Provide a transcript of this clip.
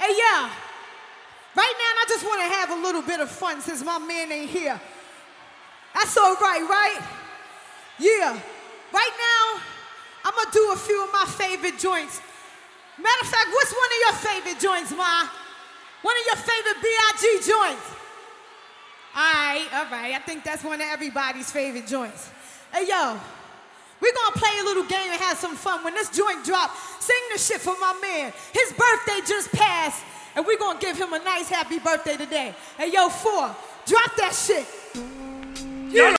Hey, yeah. Right now, I just want to have a little bit of fun since my man ain't here. That's all right, right? Yeah. Right now, I'm going to do a few of my favorite joints. Matter of fact, what's one of your favorite joints, Ma? One of your favorite B.I.G. joints? All right. I think that's one of everybody's favorite joints. Hey, yo. We're gonna play a little game and have some fun. When this joint drop, sing the shit for my man. His birthday just passed, and we're gonna give him a nice happy birthday today. Hey, yo, 4, drop that shit. Yeah.